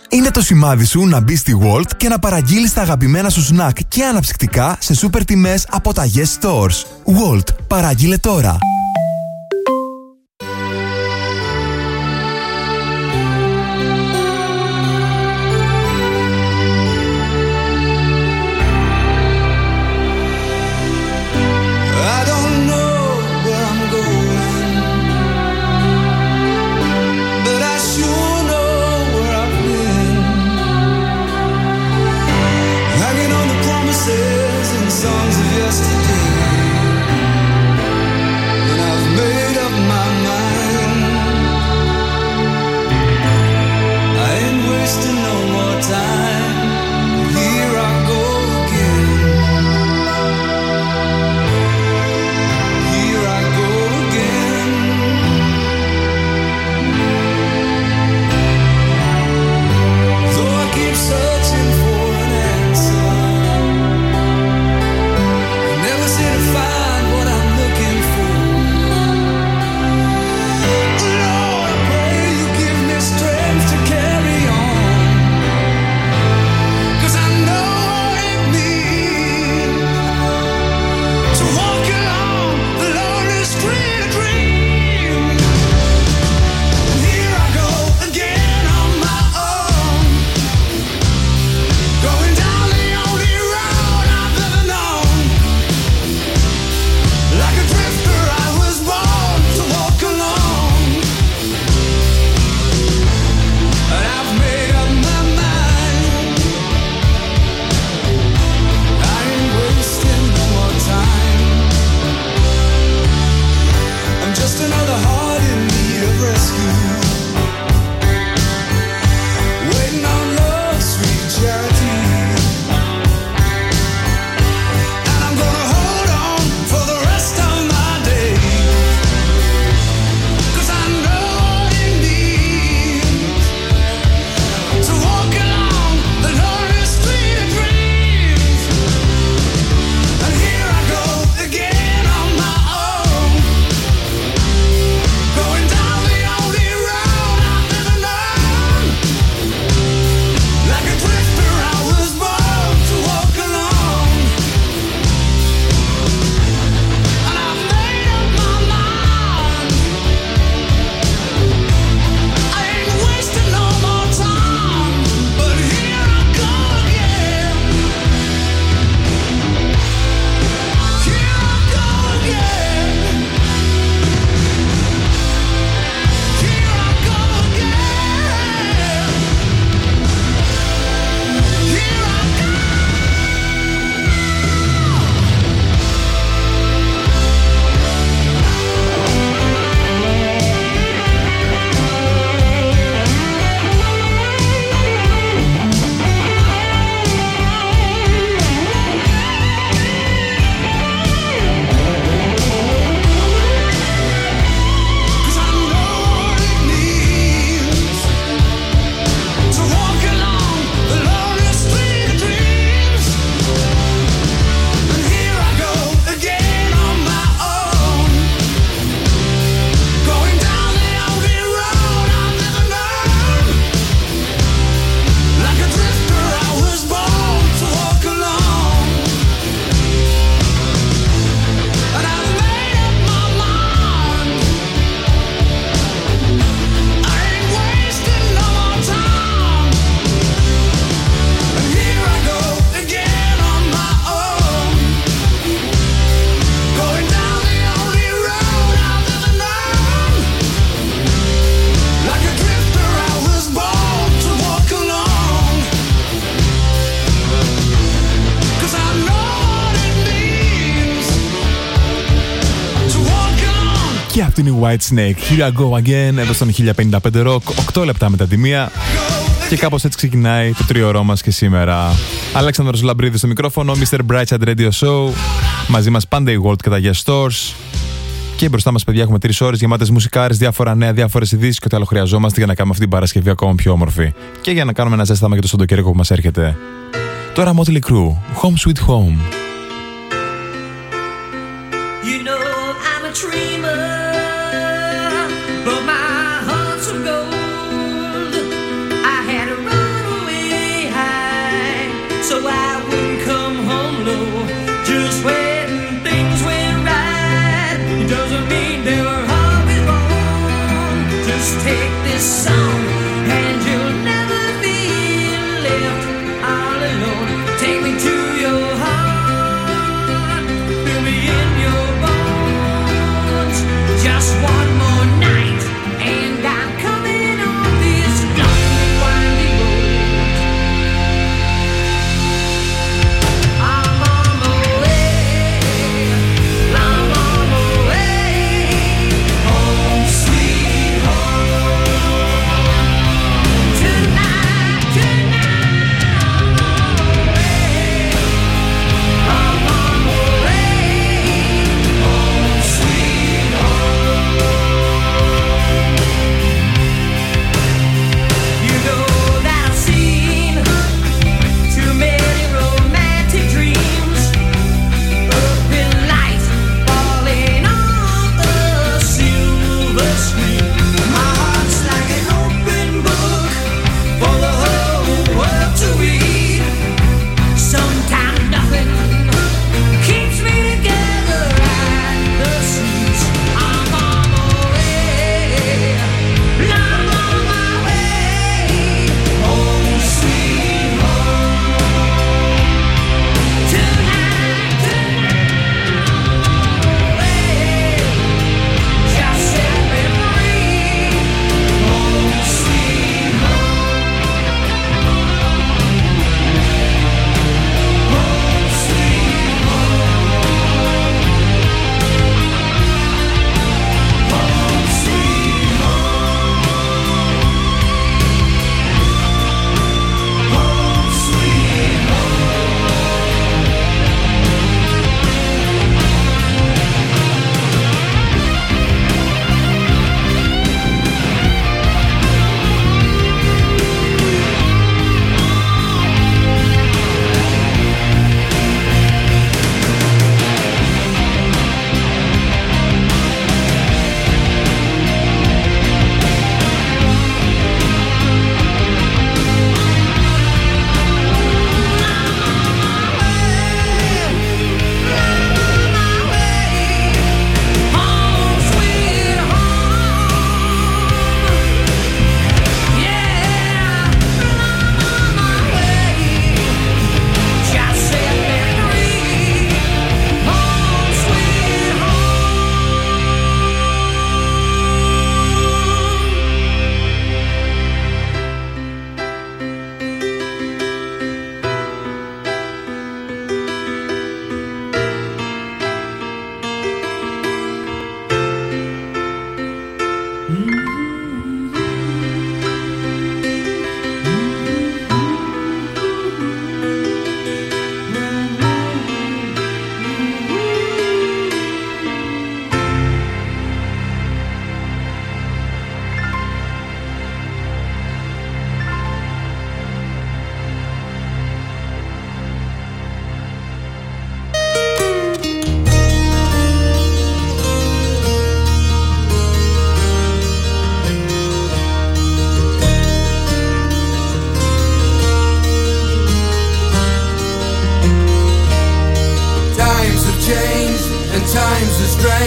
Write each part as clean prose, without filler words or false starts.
Είναι το σημάδι σου να μπεις στη Walt και να παραγγείλεις τα αγαπημένα σου σνακ και αναψυκτικά σε σούπερ τιμές από τα Yes Stores. Walt, παραγγείλε τώρα. Songs of yesterday, and I've made up my mind. I ain't wasting no more time. Here I go again. Here I go again. Though I keep searching for an answer, to find what I'm looking for. Lord, I pray you give me strength to carry on, 'cause I know what it means to walk along the lonely street of dreams. And here I go again on my own, going down the only road I've ever known. Like a drifter I was born to walk alone, and I've made up my mind. I ain't wasting no more time. I'm just another heart in need of rescue, waiting on love's sweet charity. And I'm gonna hold on for the rest of my days, 'cause I know what it means to walk along the lonely street of dreams. And here I go again on my own, going down the only road I've ever known. Like a drifter I was born to walk alone, and I've made up my mind. I ain't wasting no more time, but here I go again. Here I go again. Here I go again. Here I go. Cause I know what it means to walk along the lonely street of dreams. And here I go again on my own, going down the only road I've never known. Like a drifter I was born to walk alone, and I've made up my mind. I ain't wasting no more time. And here I go again on my own, going down the only road I've ever known. Like a drifter I was born to walk alone, 'cause I know what it means to walk along. Και αυτή είναι η White Snake. Here I go again, εδώ στον 1055 Rock. 8 λεπτά μετά τη μία. Και κάπως έτσι ξεκινάει το τριωρό μας και σήμερα. Αλέξανδρος Λαμπρίδης στο μικρόφωνο, Mr. Brightside Radio Show. Μαζί μας πάντα η Walt και τα Yes Stores. Και μπροστά μας, παιδιά, έχουμε 3 ώρες γεμάτες μουσικάρες, διάφορα νέα, διάφορες ειδήσεις και ό,τι άλλο χρειαζόμαστε για να κάνουμε αυτή την Παρασκευή ακόμα πιο όμορφη. Και για να κάνουμε ένα ζέσταμα για το Σαββατοκύριακο που μας έρχεται. Τώρα Motley Crue, Home Sweet Home. You know I'm a dreamer, but my heart's of gold. I had a run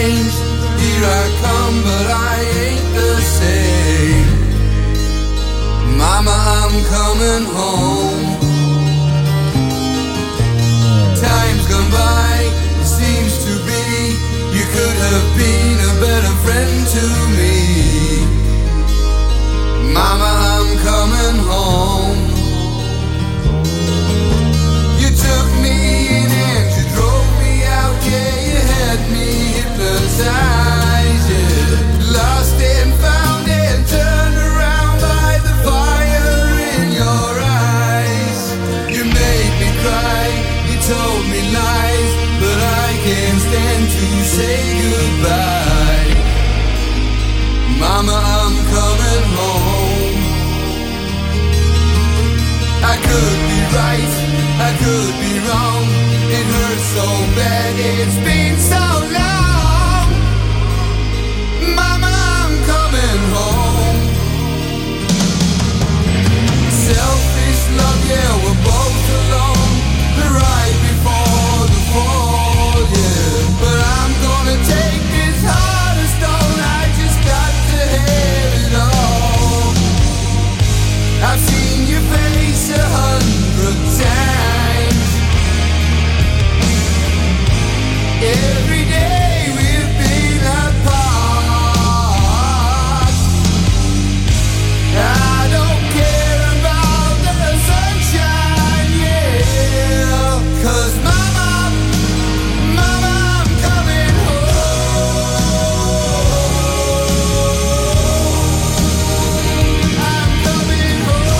changed. Here I come, but I ain't the same. Mama, I'm coming home. Time's gone by, it seems to be. You could have been a better friend to me. Mama, I'm coming home. You took me in and you drove me out, yeah, you had me hypnotized, yeah. Lost and found and turned around by the fire in your eyes. You made me cry, you told me lies, but I can't stand to say goodbye. Mama, I'm coming home. I could be right, I could be wrong. It hurts so bad, it's been so long. Mama, I'm coming home. Selfish love, yeah, we're both alone. Right before the fall, yeah. But I'm gonna take this heart of stone. I just got to have it all. I've seen your face 100 times. Every day we've been apart. I don't care about the sunshine, yeah. 'Cause mama, mama, I'm coming home. I'm coming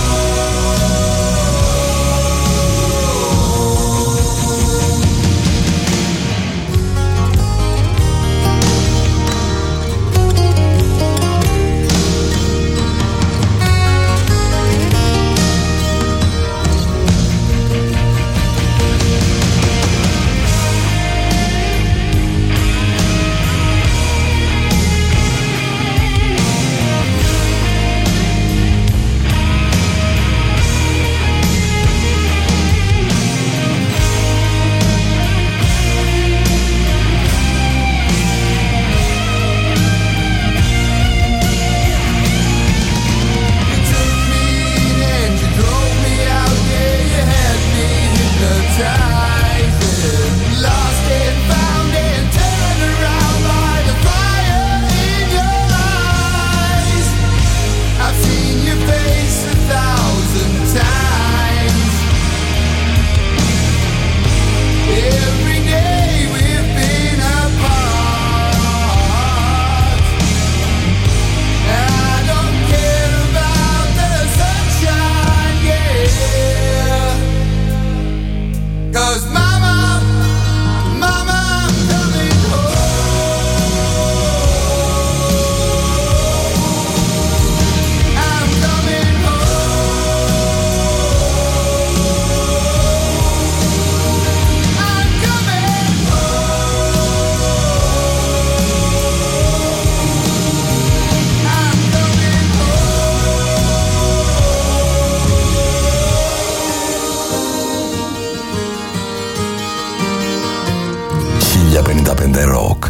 Rock.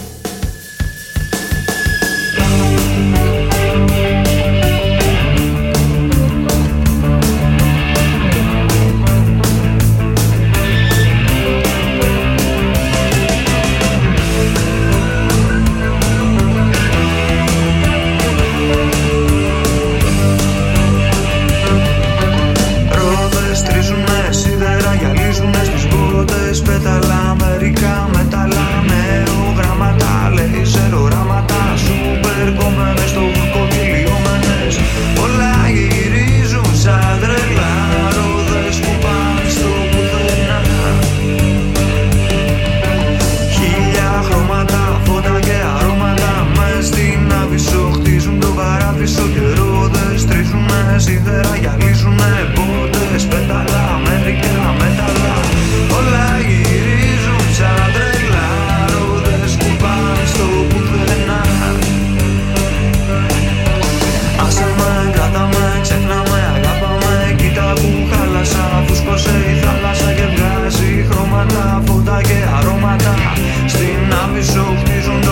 Πέταλα, μερικά μετάλλα, νεογραμματά, λέιζερ οράματα, σούπερ κομμένες στο βούρκο κυλιόμενες. Όλα γυρίζουν σαν τρελά, ρόδες που πάνε στο πουθενά. Χίλια χρώματα, φώτα και αρώματα, μες στην άβυσσο χτίζουν το παράδεισο και ρόδες τρίζουνε, σίδερα γυαλίζουνε, πότες, πέταλα, μερικά μετάλλα. Όλα γυρίζουν σαν τρελά, ρόδες που πάνε στο πουθενά. Άσε με, κράτα με, ξέχνα με, αγάπαμε, κοίτα που χάλασα. Φούσκωσε η θάλασσα και βγάζει χρώματα, φώτα και αρώματα. Στην άβυσσο χτίζουν το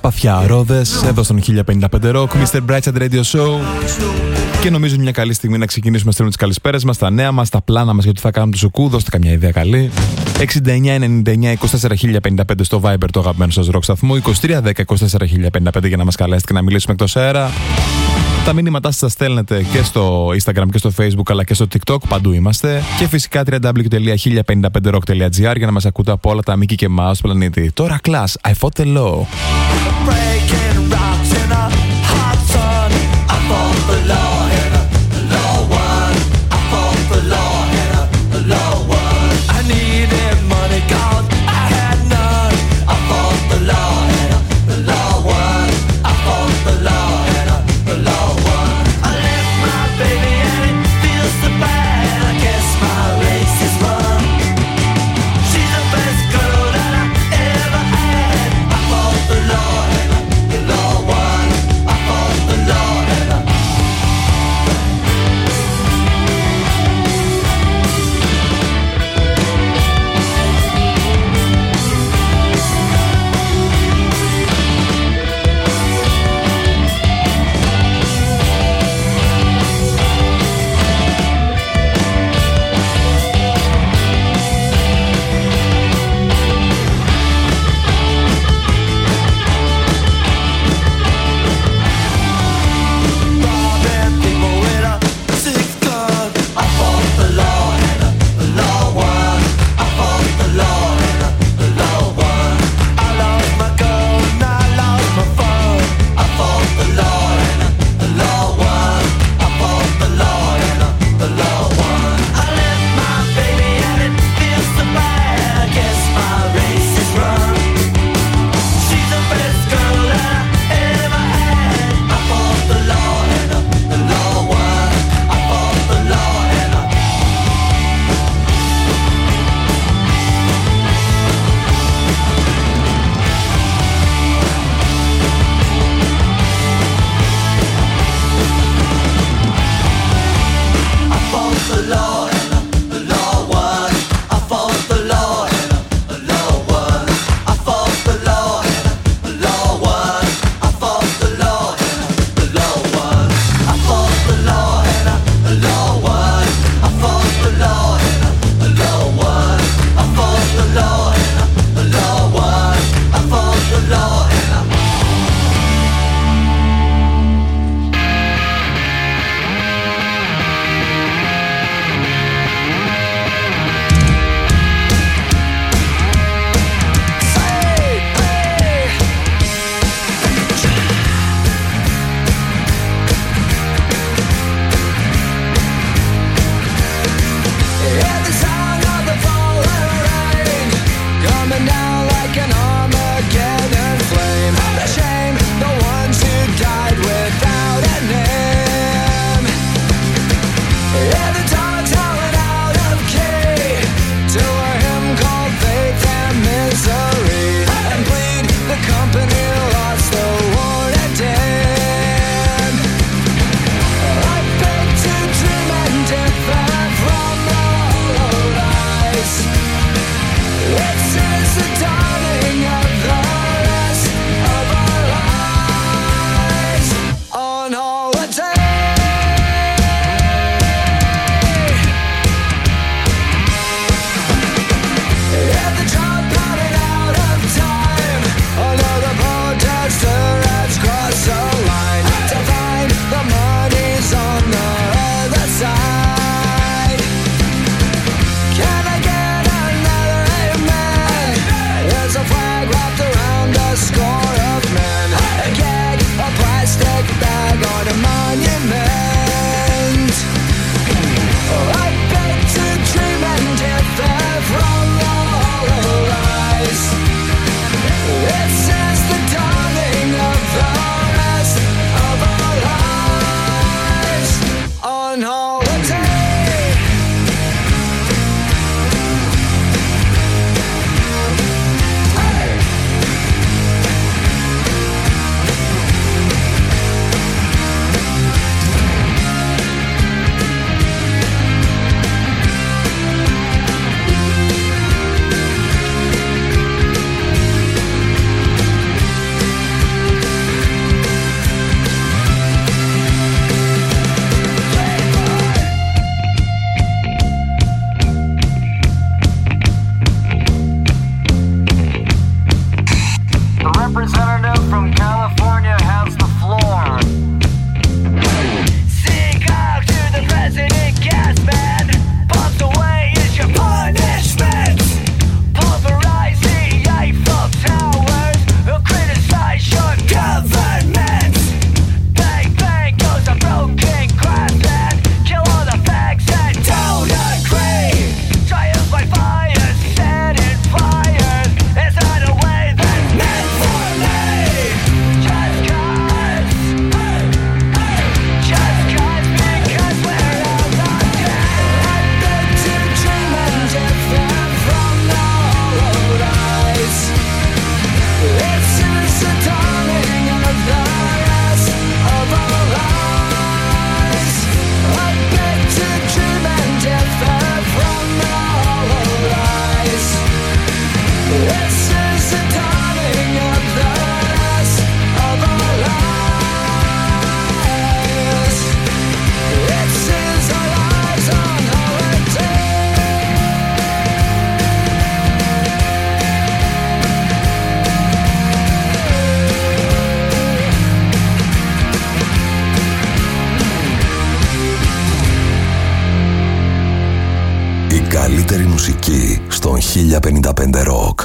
Σπαθιαρόδες εδώ στον 1055 Rock, Mr. Brightside Radio Show. Και νομίζω είναι μια καλή στιγμή να ξεκινήσουμε στέλνουμε τις καλησπέρες μας, τα νέα μας, τα πλάνα μας για το τι θα κάνουμε το σουκού. Δώστε καμιά ιδέα καλή. 69-99-24-1055 στο Viber, το αγαπημένο σας rock σταθμό. 23-10-24-1055 για να μας καλέσετε και να μιλήσουμε εκτός αέρα. Τα μήνυματά σας στέλνετε και στο Instagram και στο Facebook αλλά και στο TikTok, παντού είμαστε. Και φυσικά www.1055rock.gr για να μας ακούτε από όλα τα Mickey και Mouse του πλανήτη. Τώρα Class, I fought the law. This is the dawning of the last of our lives. It seems our lives on holiday. Η καλύτερη μουσική στον 1055 Rock.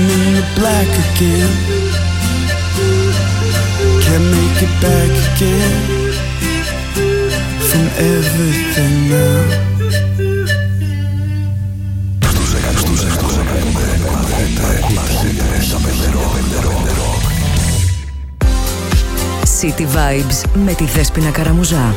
again. Can't make it back again. everything now. City Vibes με τη Δέσποινα Καραμουζά.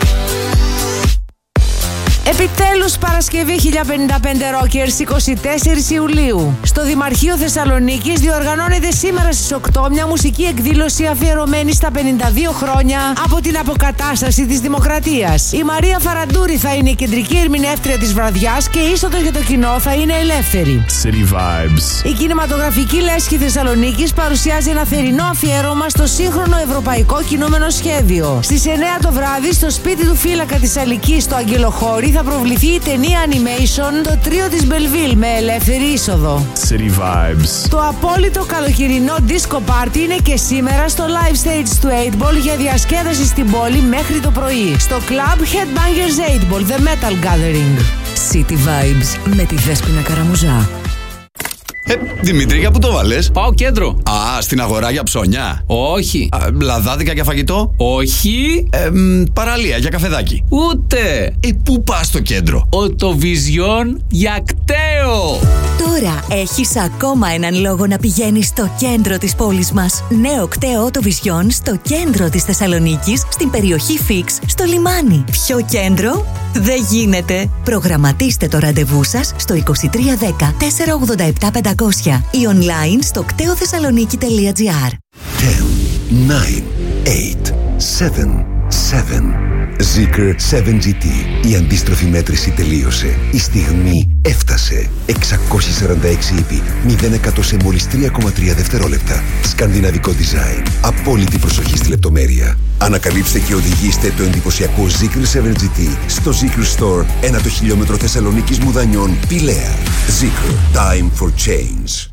Επιτέλους Παρασκευή 1055 Rockers 24 Ιουλίου. Στο Δημαρχείο Θεσσαλονίκης διοργανώνεται σήμερα στις 8 μια μουσική εκδήλωση αφιερωμένη στα 52 χρόνια από την αποκατάσταση της δημοκρατίας. Η Μαρία Φαραντούρη θα είναι η κεντρική ερμηνεύτρια της βραδιάς και η είσοδος για το κοινό θα είναι ελεύθερη. City Vibes. Η κινηματογραφική λέσχη Θεσσαλονίκης παρουσιάζει ένα θερινό αφιέρωμα στο σύγχρονο ευρωπαϊκό κινούμενο σχέδιο. Στις 9 το βράδυ στο σπίτι του φύλακα της Αλικής στο Αγγελοχώρι θα προβληθεί η ταινία animation Το Τρίο της Μπελβίλ με ελεύθερη είσοδο. City Vibes. Το απόλυτο καλοκαιρινό disco party είναι και σήμερα στο live stage του 8ball για διασκέδαση στην πόλη μέχρι το πρωί. Στο club Headbangers 8ball, The Metal Gathering. City Vibes με τη Δέσποινα Καραμουζά. Δημήτρη, για πού το βάλες? Πάω κέντρο. Α, στην αγορά για ψώνια. Όχι. Λαδάδικα για φαγητό. Όχι. Παραλία για καφεδάκι. Ούτε. Πού πας στο κέντρο? Οτοβιζιόν για κταίο. Τώρα έχεις ακόμα έναν λόγο να πηγαίνεις στο κέντρο της πόλης μας. Νέο κταίο Οτοβιζιόν στο κέντρο της Θεσσαλονίκης, στην περιοχή Φίξ, στο λιμάνι. Πιο κέντρο δεν γίνεται. Προγραμματίστε το ραντεβού σας στο 2310 487 500 ή online στο κτεοθεσσαλονίκη.gr. 10, 9, 8, 7, 7. Zeekr 7GT. Η αντίστροφη μέτρηση τελείωσε. Η στιγμή έφτασε. 646 ύπη, 0% σε μόλις 3,3 δευτερόλεπτα. Σκανδιναβικό design. Απόλυτη προσοχή στη λεπτομέρεια. Ανακαλύψτε και οδηγήστε το εντυπωσιακό Zeekr 7GT στο Zeekr Store, 1 χιλιόμετρο Θεσσαλονίκης Μουδανιών, Πηλαία. Zeekr. Time for change.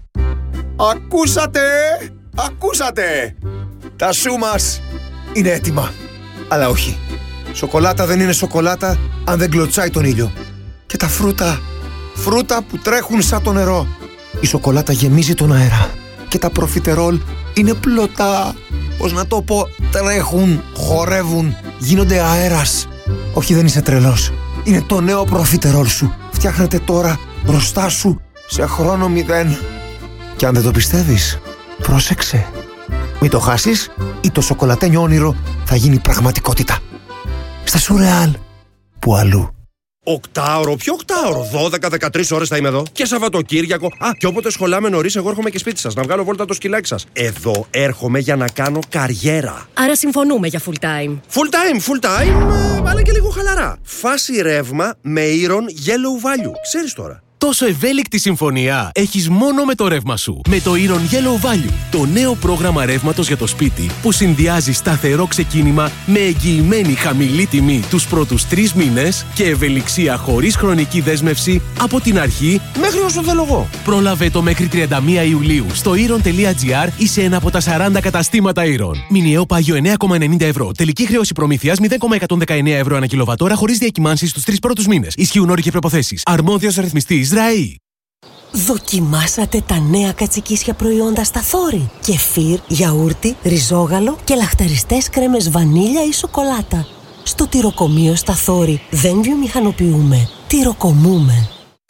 Ακούσατε! Τα σου μας είναι έτοιμα. Αλλά όχι. Σοκολάτα δεν είναι σοκολάτα αν δεν κλωτσάει τον ήλιο. Και τα φρούτα που τρέχουν σαν το νερό. Η σοκολάτα γεμίζει τον αέρα. Και τα προφιτερόλ είναι πλωτά. Πώς να το πω, τρέχουν, χορεύουν, γίνονται αέρας. Όχι, δεν είσαι τρελός. Είναι το νέο προφιτερόλ σου. Φτιάχνεται τώρα μπροστά σου σε χρόνο 0. Και αν δεν το πιστεύεις, πρόσεξε. Μην το χάσεις ή το σοκολατένιο όνειρο θα γίνει πραγματικότητα. Στα Σουρεάλ, που αλλού. Οκτάωρο, ποιο οκτάωρο? 12-13 ώρες θα είμαι εδώ. Και Σαββατοκύριακο. Και όποτε σχολάμε νωρίς, εγώ έρχομαι και σπίτι σας. Να βγάλω βόλτα το σκυλάκι σας. Εδώ έρχομαι για να κάνω καριέρα. Άρα συμφωνούμε για full time. Full time, αλλά και λίγο χαλαρά. Φάση ρεύμα με Iron Yellow Value. Ξέρεις τώρα. Τόσο ευέλικτη συμφωνία έχεις μόνο με το ρεύμα σου. Με το Iron Yellow Value, το νέο πρόγραμμα ρεύματος για το σπίτι που συνδυάζει σταθερό ξεκίνημα με εγγυημένη χαμηλή τιμή τους πρώτους 3 μήνες και ευελιξία χωρίς χρονική δέσμευση από την αρχή μέχρι όσο θέλω εγώ. Πρόλαβε το μέχρι 31 Ιουλίου στο Iron.gr ή σε ένα από τα 40 καταστήματα Iron. Μηνιαίο πάγιο 9,90 ευρώ. Τελική χρέωση προμήθειας 0,119 ευρώ ανά κιλοβατόρα χωρίς διακυμάνσεις στους 3 πρώτους μήνες. Ισχύουν όροι και προϋποθέσεις. Αρμόδιος ρυθμιστής ΡΑΗ. Δοκιμάσατε τα νέα κατσικίσια προϊόντα στα Θόρη? Κεφίρ, γιαούρτι, ριζόγαλο και λαχταριστές κρέμες βανίλια ή σοκολάτα. Στο τυροκομείο στα Θόρη δεν βιομηχανοποιούμε, τυροκομούμε.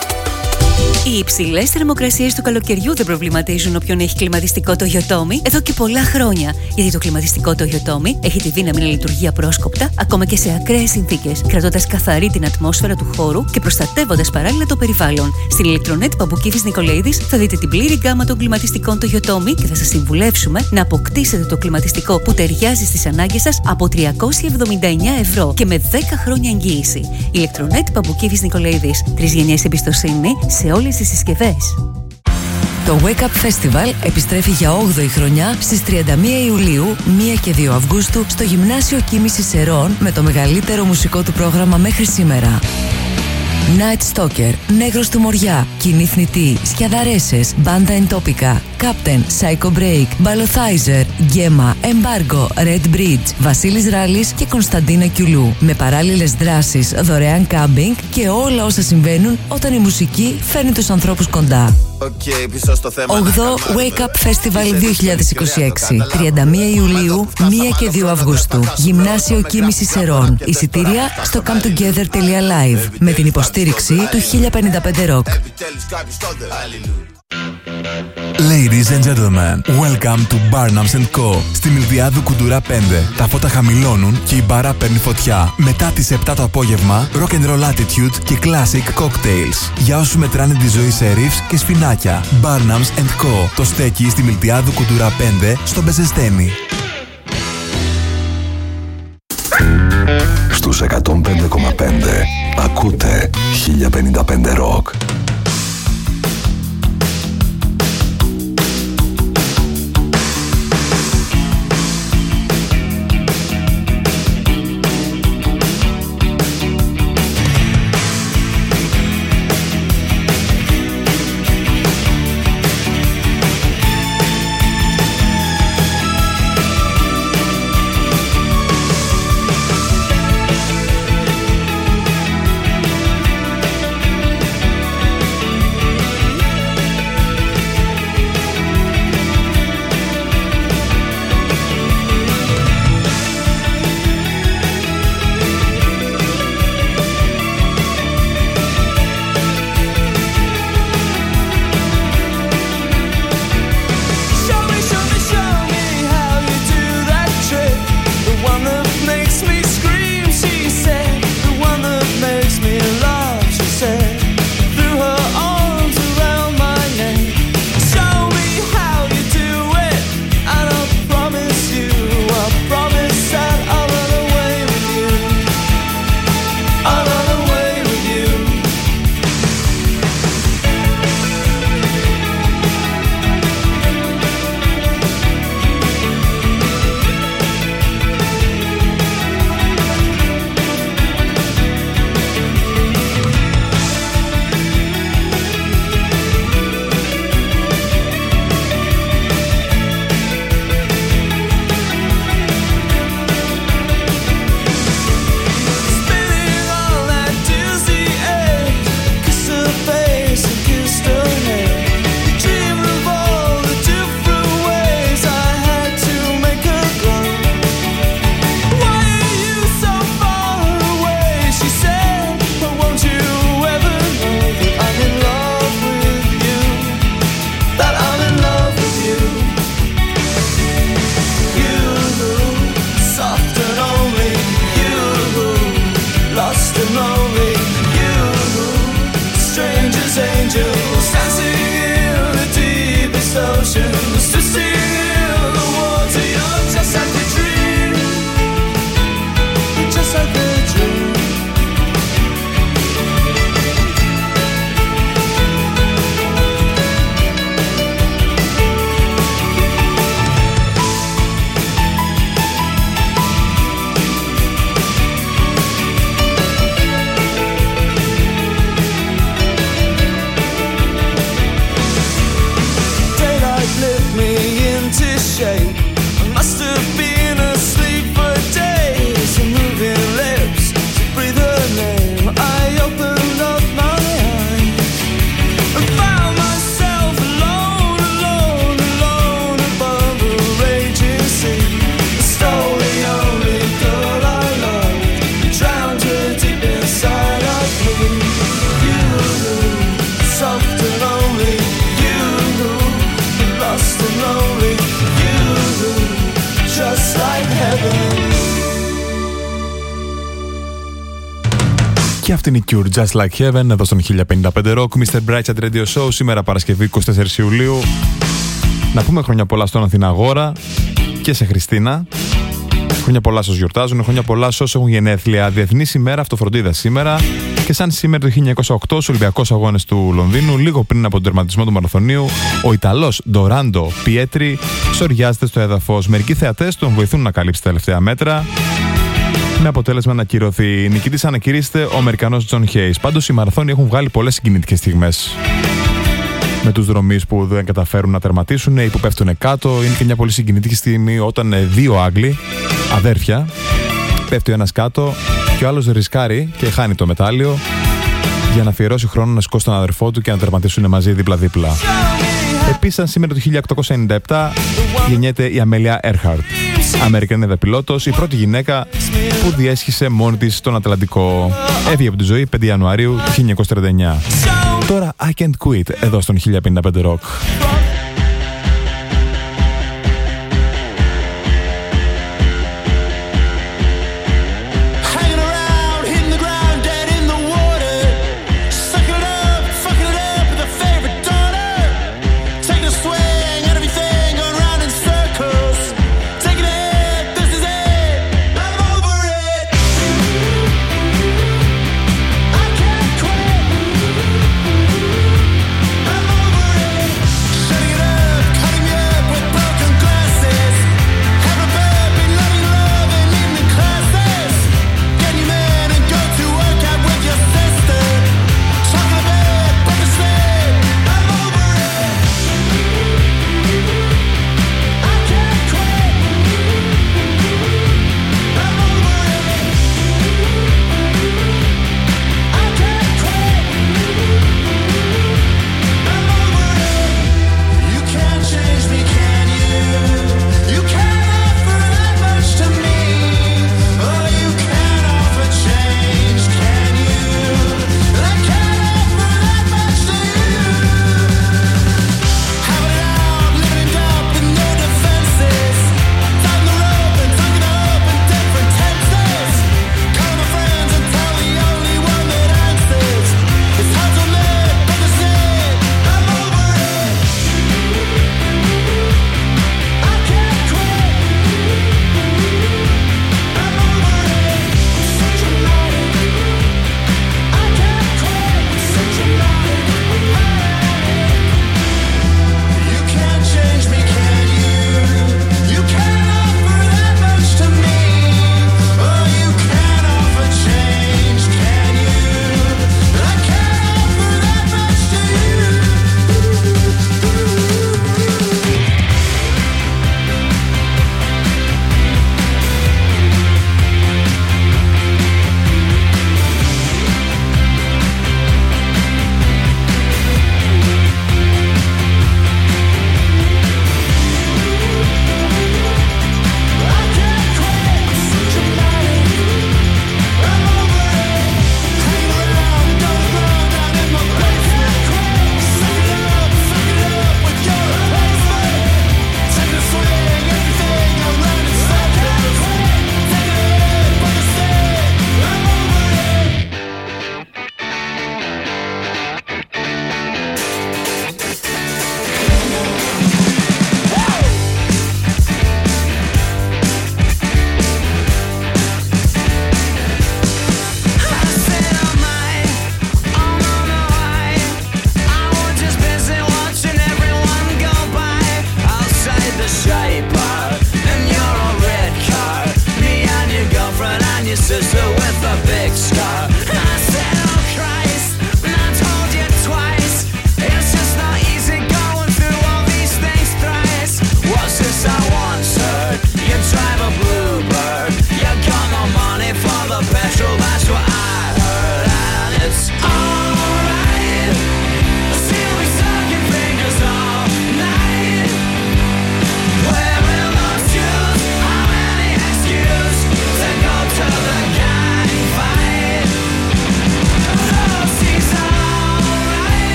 Οι υψηλές θερμοκρασίες του καλοκαιριού δεν προβληματίζουν όποιον έχει κλιματιστικό το Yotomi εδώ και πολλά χρόνια. Γιατί το κλιματιστικό το Yotomi έχει τη δύναμη να λειτουργεί απρόσκοπτα ακόμα και σε ακραίες συνθήκες, κρατώντας καθαρή την ατμόσφαιρα του χώρου και προστατεύοντας παράλληλα το περιβάλλον. Στην ηλεκτρονέτ Παμπουκίβης Νικολαίδης θα δείτε την πλήρη γκάμα των κλιματιστικών το Yotomi και θα σας συμβουλεύσουμε να αποκτήσετε το κλιματιστικό που ταιριάζει στις ανάγκες σας από 379 ευρώ και με 10 χρόνια εγγύηση. Ηλεκτρονέτ Παμπουκίβης Νικολαίδης. 3 γενιές εμπιστοσύνη σε όλες τις συσκευές. Το Wake Up Festival επιστρέφει για 8η χρονιά στις 31 Ιουλίου, 1 και 2 Αυγούστου στο Γυμνάσιο Κίνησης Σερών με το μεγαλύτερο μουσικό του πρόγραμμα μέχρι σήμερα. Night Stalker, Νέγρος του Μοριά, Κοινή Θνητή, Σκιαδαρέσες, Μπάντα Εντόπικα, Captain, Psycho Break, Balothizer, Gemma, Embargo, Red Bridge, Βασίλης Ράλης και Κωνσταντίνα Κιουλού. Με παράλληλες δράσεις, δωρεάν κάμπινγκ και όλα όσα συμβαίνουν όταν η μουσική φέρνει τους ανθρώπους κοντά. 8ο Wake Up Festival 2026, 31 Ιουλίου, 1 και 2 Αυγούστου. Γυμνάσιο Κίμηση Σερών. Εισιτήρια στο cometogether.live με την υποστήριξη του 1055 Rock. Ladies and gentlemen, welcome to Barnums & Co. Στη Μιλδιάδου Κουντουρά 5. Τα φώτα χαμηλώνουν και η μπάρα παίρνει φωτιά. Μετά τις 7 το απόγευμα, rock and roll attitude και classic cocktails. Για όσους μετράνε τη ζωή σε ρίφς και σφινάκια. Barnums & Co. Το στέκει στη Μιλδιάδου Κουντουρά 5 στο Μπεζεστένι. Στους 105,5 ακούτε 1055 Rock. Και αυτή είναι η Cure, Just Like Heaven, εδώ στον 1055 Rock, Mr. Brightside Radio Show, σήμερα Παρασκευή 24 Ιουλίου. Να πούμε χρόνια πολλά στον Αθηναγόρα και σε Χριστίνα. Χρόνια πολλά σε όσους γιορτάζουν, χρόνια πολλά σε όσους έχουν γενέθλια. Διεθνής ημέρα αυτοφροντίδας σήμερα. Και σαν σήμερα το 1908, στους Ολυμπιακούς Αγώνες του Λονδίνου, λίγο πριν από τον τερματισμό του μαραθωνίου, ο Ιταλός Ντοράντο Πιέτρι σοριάζεται στο έδαφος. Μερικοί θεατές τον βοηθούν να καλύψει τα τελευταία μέτρα, με αποτέλεσμα να ακυρωθεί. Νικητής ανακηρύσσεται ο Αμερικανός Τζον Χέις. Πάντως οι μαραθώνιοι έχουν βγάλει πολλές συγκινητικές στιγμές. με τους δρομείς που δεν καταφέρουν να τερματίσουν ή που πέφτουν κάτω. Είναι και μια πολύ συγκινητική στιγμή όταν δύο Άγγλοι, αδέρφια, πέφτει ο ένας κάτω και ο άλλος ρισκάρει και χάνει το μετάλλιο για να αφιερώσει χρόνο να σηκώσει τον αδερφό του και να τερματίσουν μαζί δίπλα-δίπλα. Επίσης, σήμερα το 1897 γεννιέται η Αμέλια Έρχαρτ, Αμερικανίδα πιλότος, η πρώτη γυναίκα που διέσχισε μόνη της τον Ατλαντικό. Έφυγε από τη ζωή 5 Ιανουαρίου 1939. Τώρα I Can't Quit, εδώ στον 1055 Rock.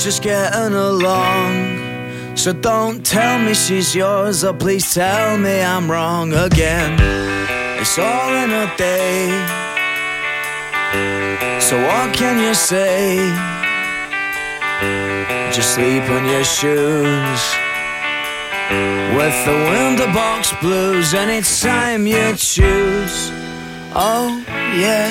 just getting along. So don't tell me she's yours, or please tell me I'm wrong again. It's all in a day. So what can you say? Just sleep on your shoes with the window box blues, and it's time you choose. Oh yeah.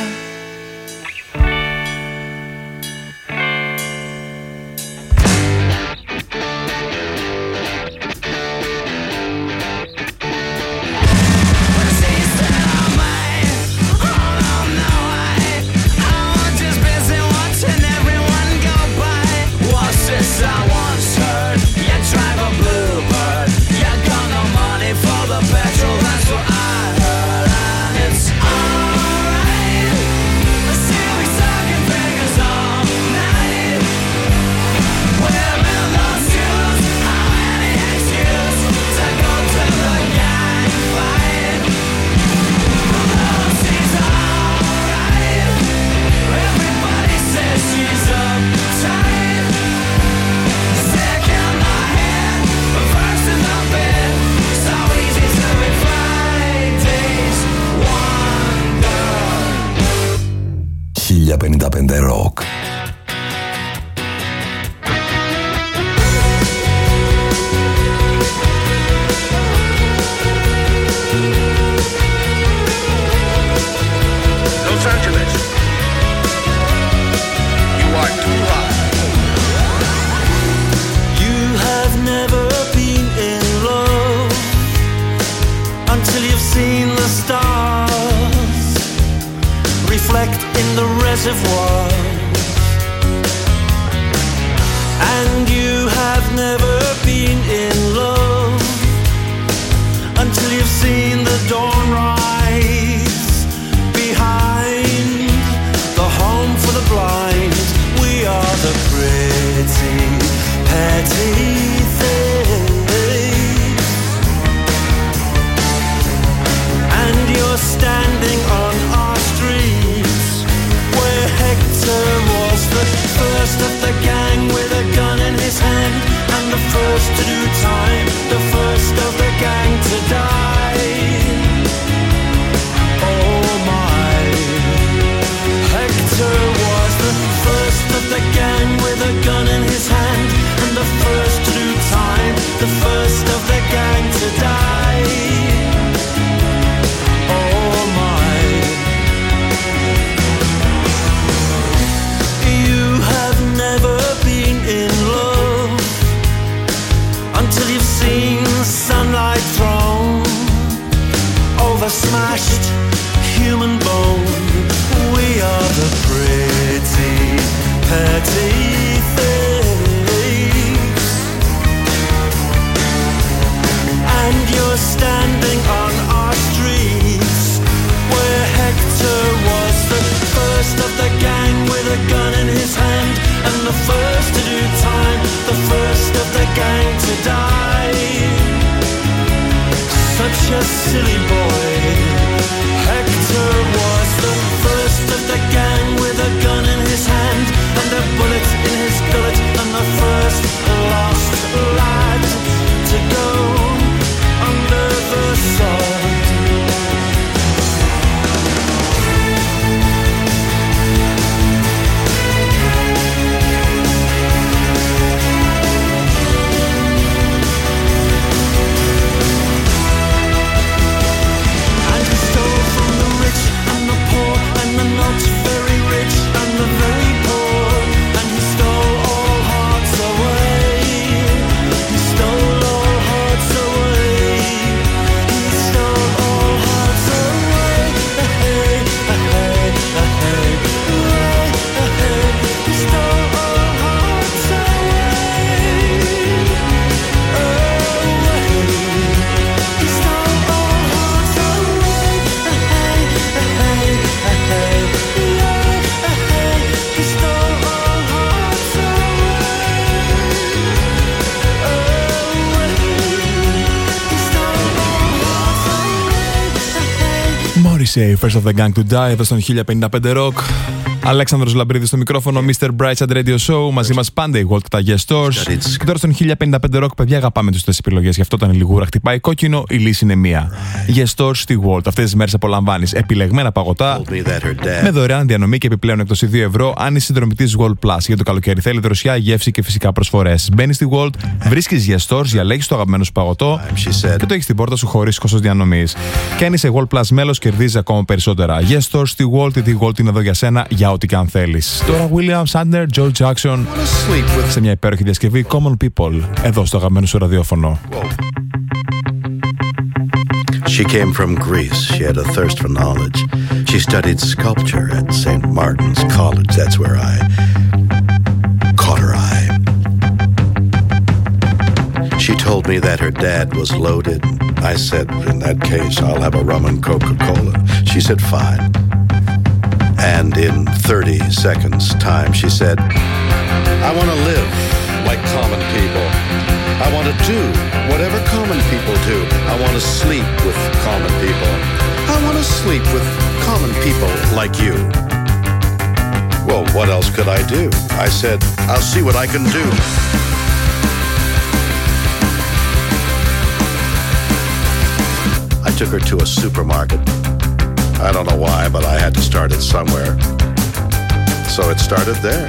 Rock. Los Angeles, you are too hot. You have never been in love until you've seen the stars reflect in the reservoir. And you have never been in love until you've seen the dawn rise behind the home for the blind. We are the pretty, petty things, and you're standing on our streets where Hector was the first of the gang with a gun in his hand, and the first to do time, the first of the gang to die. Oh my, Hector was the first of the gang with a gun in his hand, and the first to do time, the first of the gang to die. Oh my, you have never been in love until you've seen sunlight thrown over smashed human bone. We are the pretty, petty things, and you're standing on our streets where Hector was the first of the gang with a gun in his hand, and the first to do time, the first of the gang to die. Such a silly boy. Hector was the first of the gang with a gun in his hand and a bullet in his gullet, and the first lost lad to go under the sod. Morrissey, First of the Gang to Die, εδώ στον 1055 Rock. Αλέξανδρος Λαμπρίδης στο μικρόφωνο, Mr. Bright and Radio Show. Μαζί μας πάντα η World και τα Guest Stores. Και τώρα στον 1055 Rock, παιδιά, αγαπάμε τις επιλογές. Γι' αυτό όταν η λιγούρα χτυπάει κόκκινο, η λύση είναι μία. Guest Stores στη World. Αυτές τις μέρες απολαμβάνεις επιλεγμένα παγωτά με δωρεάν διανομή και επιπλέον έκπτωση 2 ευρώ αν είσαι συνδρομητής World Plus. Για το καλοκαίρι θέλει δροσιά, γεύση και φυσικά προσφορές. Μπαίνεις στη World, βρίσκεις Guest Stores, διαλέγεις το αγαπημένο σου παγωτό και το έχεις στην πόρτα σου χωρίς κόστος διανομής. Και αν είσαι World Plus μέλος, κερδίζεις ακόμα περισσότερα. Guest Stores στη World, γιατί η World είναι εδώ για σένα για ό,τι και αν θέλεις. Τώρα William Shatner, George Jackson σε μια υπέροχη διασκευή Common People εδώ στο αγαπημένο σου ραδιόφωνο. She came from Greece. She had a thirst for knowledge. She studied sculpture at St. Martin's College. That's where I caught her eye. She told me that her dad was loaded. I said, in that case, I'll have a rum and Coca-Cola. She said, fine. And in 30 seconds time, she said, I want to live like common people. I want to do whatever common people do. I want to sleep with common people. I want to sleep with common people like you. Well, what else could I do? I said, I'll see what I can do. I took her to a supermarket. I don't know why, but I had to start it somewhere. So it started there.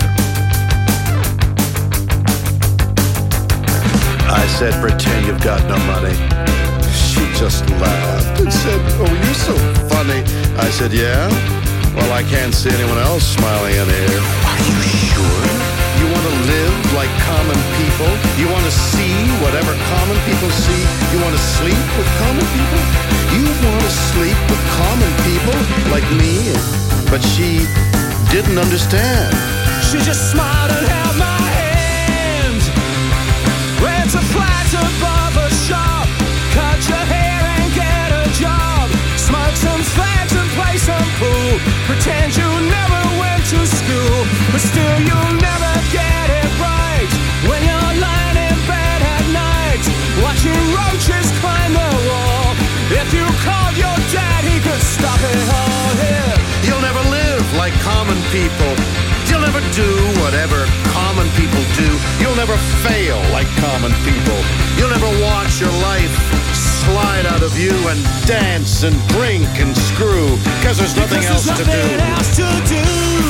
I said, pretend you've got no money. She just laughed and said, oh, you're so funny. I said, yeah? Well, I can't see anyone else smiling in here. Are you sure? You want to live like common people? You want to see whatever common people see? You want to sleep with common people? You want to sleep with common people like me? But she didn't understand. She just smiled and held my hand. Ran to Plaza Barber Shop. Cut your hair and get a job. Smoke some fags and play some pool. Pretend you never went to school. But still you'll never get it right. When you're lying in bed at night, watching roaches climb the wall. If you called your dad, he could stop it all here. You'll never live like common people. You'll never do whatever common people do. You'll never fail like common people. You'll never watch your life slide out of you and dance and drink and screw. Because there's nothing else to do.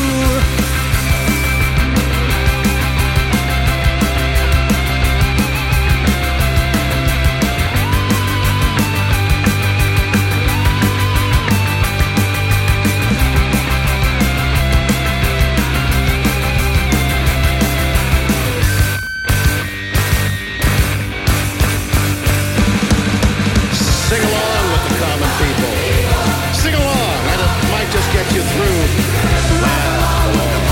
Sing along with the common people. Sing along, and it might just get you through. Laugh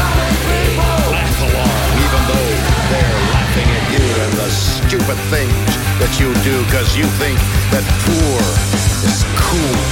along, even though they're laughing at you and the stupid things that you do, because you think that poor is cool.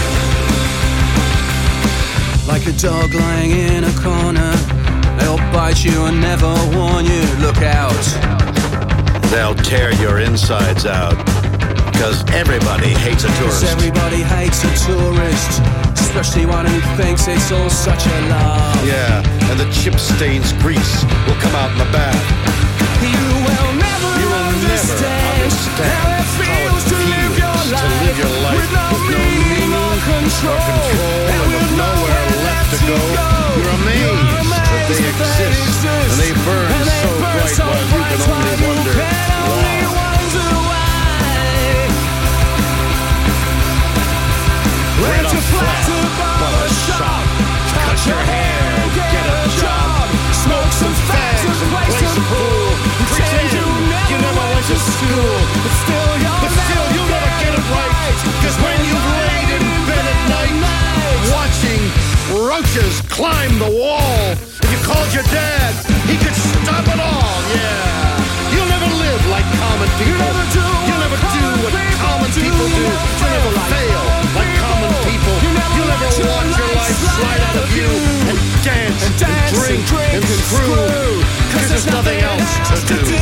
Like a dog lying in a corner, they'll bite you and never warn you. Look out. They'll tear your insides out. Because everybody hates a tourist. 'Cause everybody hates a tourist, especially one who thinks it's all such a lie. Yeah, and the chip stains grease will come out in the bath. You will never understand how it feels to live your life with no meaning or control, and with nowhere left to go. You're amazed that they exist, and they burn so bright while you can only wonder why. Rent a flat to barber shop. Cut your hair, get a job. Smoke some fags and play some pool. Pretend you never went to school. But still you'll never get it right. 'Cause when you've laid in bed at night, watching roaches climb the wall, if you called your dad, he could stop it all, yeah. You'll never live like common people. You'll never do what common people do. You'll never fail like common people. You'll never watch your life slide out of you and dance and drink and screw. 'Cause there's nothing else to do.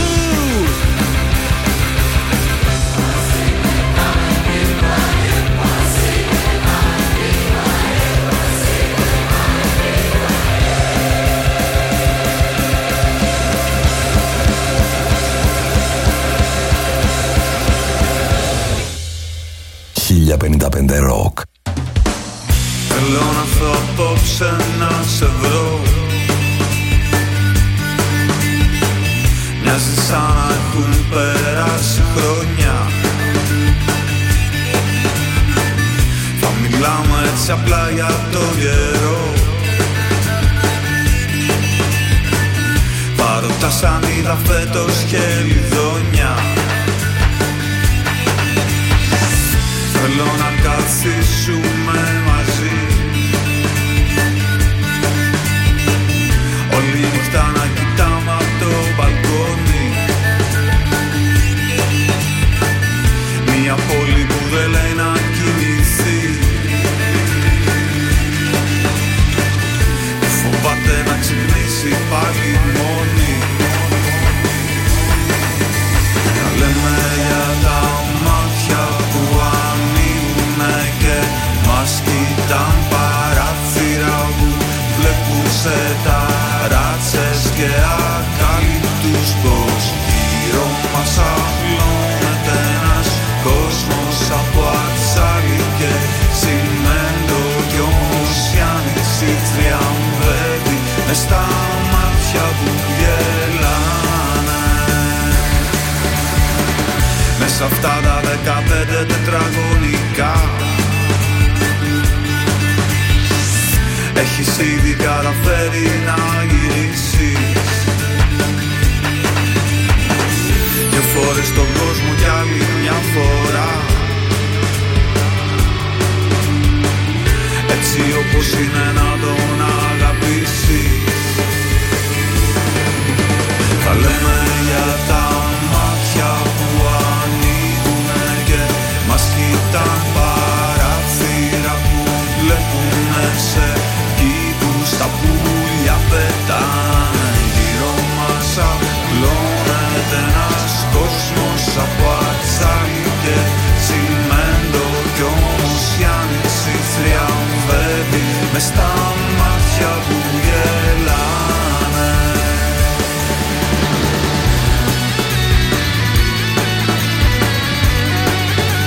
1055 Rock. Θέλω να έρθω απόψε να σε βρω. Μοιάζει σαν να έχουν περάσει χρόνια. Θα μιλάμε έτσι απλά για το καιρό. Παρότα σαν είδα φέτος χελιδόνια. Θέλω να καθίσουμε μαζί. Όλη νύχτα να κοιτάμε από το μπαλκόνι. Μια πόλη που δεν λέει να κοιμηθεί. Φοβάται να ξυπνήσει πάλι μόνη. Να λέμε για τα μάτια που ανοίγουνε και μας κοιτάν, παράθυρα που βλέπουν σε ταράτσες και ακάλυπτους, πως γύρω μας απλώνεται ένας κόσμος από ατσάλι και τσιμέντο, κι όμως η άνοιξη τριαμβεύει μες στα μάτια που γελάνε. Μέσα αυτά τα 15 τετραγωνικά έχεις ήδη καταφέρει να γυρίσεις και φορές τον κόσμο κι άλλη μια φορά. Έτσι όπως είναι να τον αγαπήσεις.